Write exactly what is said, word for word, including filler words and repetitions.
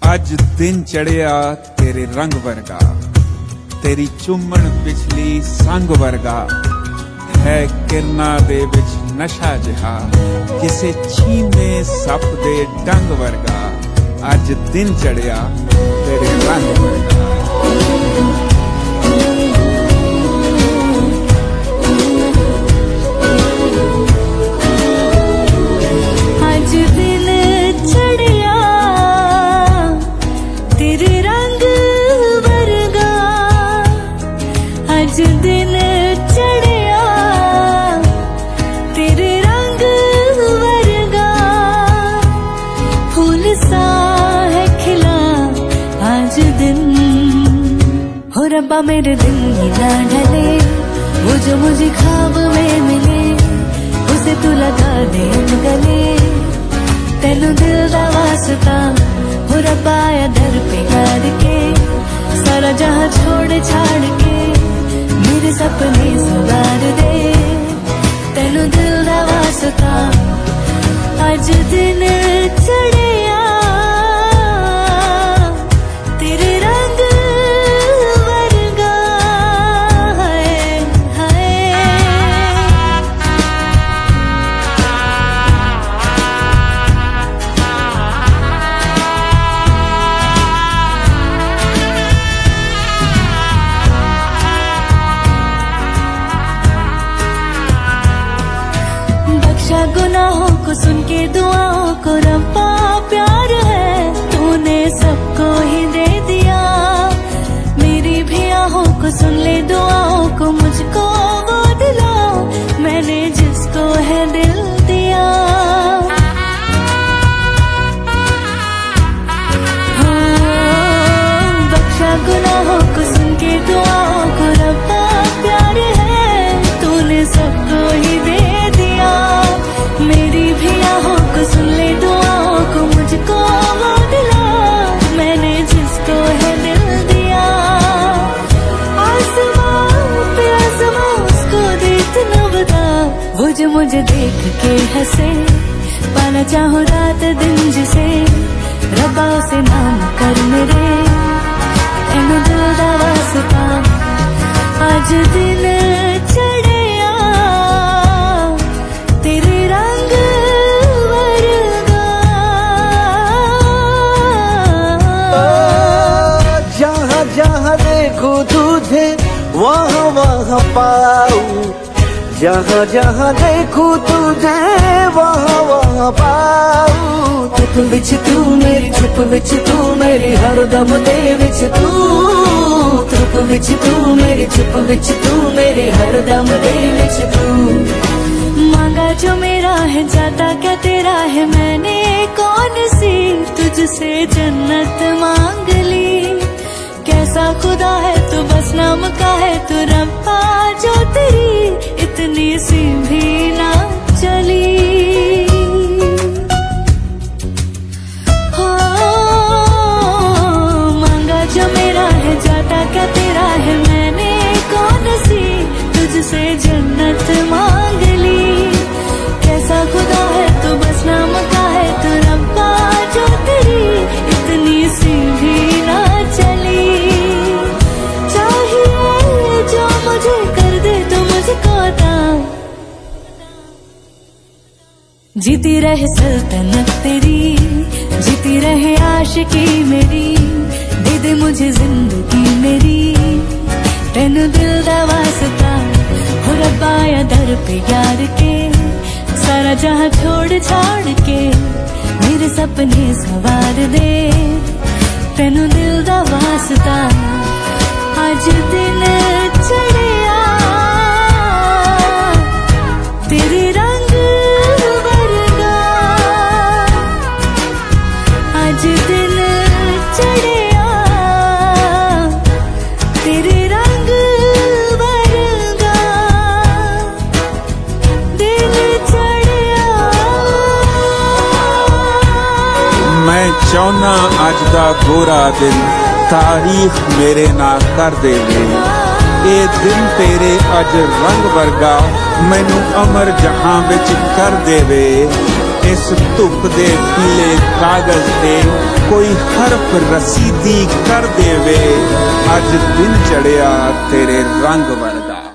अज दिन चढ़िया तेरे रंग वर्गा, तेरी चुम्मन पिछली संग वर्गा है। किरना दे विच नशा जिहा किसे छीने सप दे डंग वर्गा। अज दिन चढ़िया तेरे रंग वर्गा। आज दिन चढ़िया तेरे रंग वर्गा। आज दिन चढ़िया तेरे रंग वर्गा। फूल सा है खिला आज दिन। हो रब्बा मेरे दिन ही ना ढले, वो जो मुझे ख्वाब में मिले उसे तू लगा दे गले। तेनू दिल दा वास्ता हो रब्बा आया दर पे याद के। सारा जहां छोड़ छाड़ के मेरे सपने सुधार दे। तेनू दिल दा वास्ता आज दिन चढ़िया तेरे रंग वर्गा। हाय हाय बख्शा गुनाहों को सुन के दुआओं को रब्बा प्यार है। तूने सबको ही दे दिया मेरी भी आहों को सुन ले दुआओं को। मुझको वो दिला मैंने जिसको है दिल दिया। हाँ, बख्शा गुनाहों को सुन के दुआओं को रब्बा प्यार है। तूने सबको ही दे दिया मेरी भी आहों को सुन ले दुआओं को। मुझको वो दिला मैंने जिसको है दिल दिया। आसमां पे आसमां उसको देख न बता, वो जो मुझे देख के हंसे। पाना चाहूं रात दिन जिसे रब्बा उसे नाम कर मेरे। तेनू दिल दा वास्ता आज दिन चढ़िया तेरे रंग वर्गा। जहाँ जहाँ देखो तुझे वहाँ वहाँ पाऊं। जहाँ जहाँ देखो तुझे वहाँ वहाँ पाऊं। चुप विच तू मेरी चुप विच तू मेरी हर दम दे विच तू। चुप विच तू मेरी चुप विच तू मेरी हर दम दे विच तू। मांगा जो मेरा है जाता क्या तेरा है। मैंने कौन सी तुझसे जन्नत मांग ली। कैसा खुदा है तू बस नाम का है तू रब्बा। जो तेरी इतनी सी भी ना चली। हो मांगा जो मेरा है जाता क्या तेरा है। मैंने कौन सी तुझसे जन्नत मांग ली। कैसा खुदा है तू बस नाम का है तू रब्बा। जो तेरी इतनी सी भी ना चली। चाहिए जो मुझे कर दे तू मुझको ता। जीती रहे सल्तनत तेरी, जीती रहे आशिकी मेरी। दे दे मुझे जिंदगी मेरी। तेनू दिल दा वास्ता हो रब्बा आया दर पे यार के। सारा जहां छोड़ छाड़ के मेरे सपने सवार दे। तेनू दिल दा वास्ता आज दिन चढ़िया तेरे रंग वर्गा। आज दिन चढ़िया तेरे रंग वर्गा। दिन चढ़िया मैं चाहना अज दा गोरा दिन तारीख मेरे ना कर देवे। ये दिन तेरे अज रंग वर्गा मैनू अमर जहां विच कर देवे। इस धुप दे पीले कागज ते कोई हरफ रसीदी कर देवे, अज दिन चढ़िया तेरे रंग वर्गा।